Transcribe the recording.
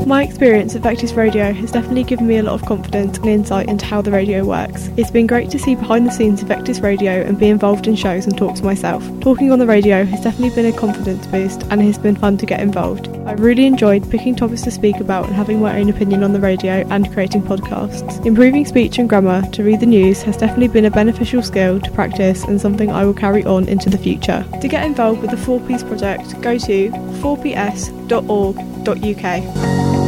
My experience at Vectis Radio has definitely given me a lot of confidence and insight into how the radio works. It's been great to see behind the scenes of Vectis Radio and be involved in shows and talks myself. Talking on the radio has definitely been a confidence boost and it has been fun to get involved. I really enjoyed picking topics to speak about and having my own opinion on the radio and creating podcasts. Improving speech and grammar to read the news has definitely been a beneficial skill to practice and something I will carry on into the future. To get involved with the 4Ps project, go to 4ps.org.uk.